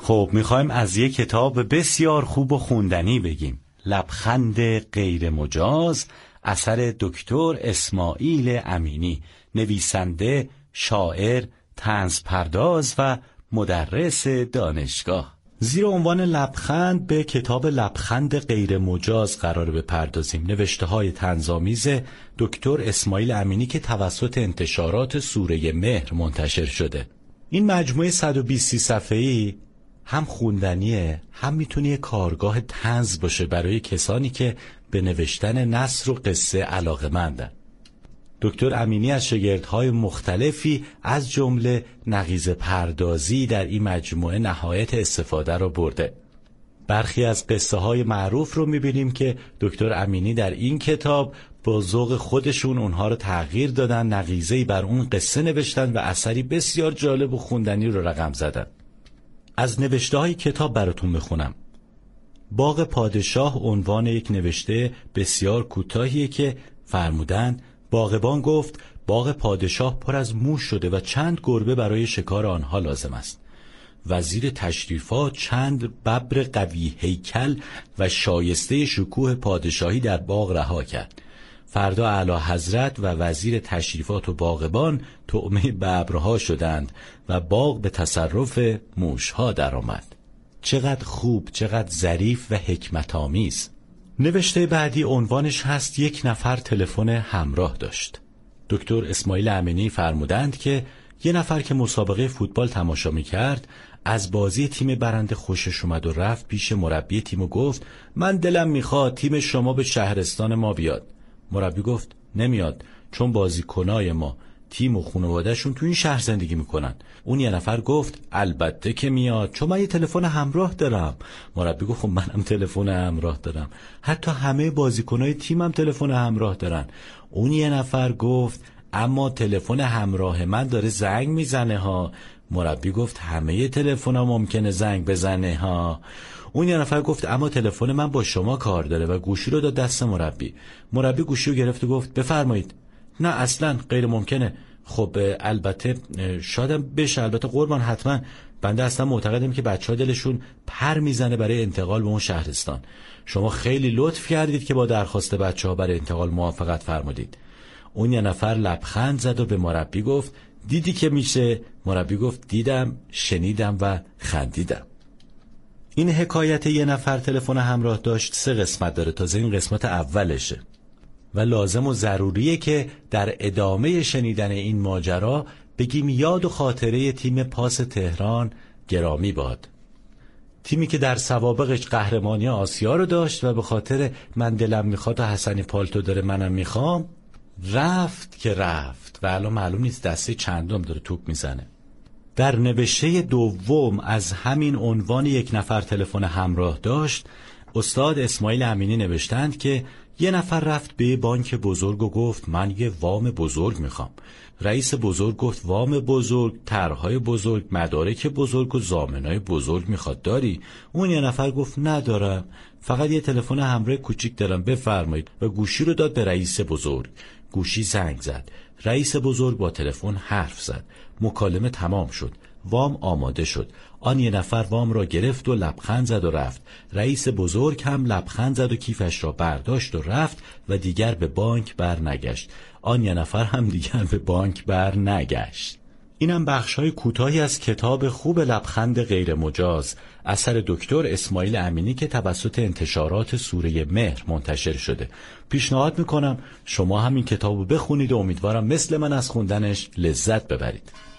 خب میخوایم از یک کتاب بسیار خوب و خوندنی بگیم. لبخند غیر مجاز، اثر دکتر اسماعیل امینی، نویسنده، شاعر، طنز پرداز و مدرس دانشگاه. زیر عنوان لبخند به کتاب لبخند غیر مجاز قرار بپردازیم. نوشته های طنزآمیز دکتر اسماعیل امینی که توسط انتشارات سوره مهر منتشر شده. این مجموعه 120 صفحه‌ای هم خوندنیه، هم میتونه یه کارگاه طنز باشه برای کسانی که به نوشتن نثر و قصه علاقه‌مندن. دکتر امینی از شاگردهای مختلفی از جمله نقیضه پردازی در این مجموعه نهایت استفاده رو برده. برخی از قصه های معروف رو میبینیم که دکتر امینی در این کتاب با ذوق خودشون اونها رو تغییر دادن، نقیضه‌ای بر اون قصه نوشتن و اثری بسیار جالب و خوندنی رو رقم زدن. از نوشته های کتاب براتون بخونم. باغ پادشاه عنوان یک نوشته بسیار کوتاهیه که فرمودن باغبان گفت باغ پادشاه پر از موش شده و چند گربه برای شکار آنها لازم است. وزیر تشریفات چند ببر قوی هیکل و شایسته شکوه پادشاهی در باغ رها کرد. فردا اعلی حضرت و وزیر تشریفات و باغبان طعمه ببرها شدند و باغ به تصرف موشها درآمد. چقدر خوب، چقدر ظریف و حکمت آمیز. نوشته بعدی عنوانش هست یک نفر تلفن همراه داشت. دکتر اسماعیل امینی فرمودند که یه نفر که مسابقه فوتبال تماشا می‌کرد از بازی تیم برنده خوشش اومد و رفت پیش مربی تیم و گفت من دلم می‌خواد تیم شما به شهرستان ما بیاد. مربی گفت نمیاد، چون بازیکنای ما تیم و خانواده‌شون تو این شهر زندگی میکنن. اون یه نفر گفت البته که میاد، چون من یه تلفن همراه دارم. مربی گفت خب منم تلفن همراه دارم، حتی همه بازیکنای تیمم تلفن همراه دارن. اون یه نفر گفت اما تلفن همراه من داره زنگ میزنه ها. مربی گفت همه تلفن‌ها ممکنه زنگ بزنه ها. اون یه نفر گفت اما تلفن من با شما کار داره و گوشی رو داد دست مربی. مربی گوشی رو گرفت و گفت بفرمایید. نه اصلا غیر ممکنه. خب البته شادم بشه، البته قربان حتما، بنده اصلا معتقدم که بچه‌ها دلشون پر میزنه برای انتقال به اون شهرستان. شما خیلی لطف کردید که با درخواست بچه‌ها برای انتقال موافقت فرمودید. اون یه نفر لبخند زد و به مربی گفت دیدی که میشه؟ مربی گفت دیدم، شنیدم و خندیدم. این حکایت یه نفر تلفن همراه داشت 3 قسمت داره، تازه این قسمت اولشه و لازم و ضروریه که در ادامه شنیدن این ماجرا بگیم یاد و خاطره تیم پاس تهران گرامی باد. تیمی که در سوابقش قهرمانی آسیا رو داشت و به خاطر من دلم میخواد و حسنی پالتو داره منم میخوام رفت که رفت و الان معلوم نیست دسته چندم داره توپ میزنه. در نوشته دوم از همین عنوان یک نفر تلفن همراه داشت استاد اسماعیل امینی نوشتند که یه نفر رفت به بانک بزرگ و گفت من یه وام بزرگ میخوام. رئیس بزرگ گفت وام بزرگ، طرحهای بزرگ، مدارک بزرگ و ضامنای بزرگ میخواد، داری؟ اون یه نفر گفت ندارم، فقط یه تلفن همراه کوچیک دارم، بفرمایید، و گوشی رو داد به رئیس بزرگ. گوشی زنگ زد. رئیس بزرگ با تلفن حرف زد. مکالمه تمام شد. وام آماده شد. آن یه نفر وام را گرفت و لبخند زد و رفت. رئیس بزرگ هم لبخند زد و کیفش را برداشت و رفت و دیگر به بانک بر نگشت. آن یه نفر هم دیگر به بانک بر نگشت. اینم بخش‌های کوتاهی از کتاب خوب لبخند غیر مجاز اثر دکتر اسماعیل امینی که توسط انتشارات سوره مهر منتشر شده. پیشنهاد میکنم شما هم این کتابو بخونید و امیدوارم مثل من از خوندنش لذت ببرید.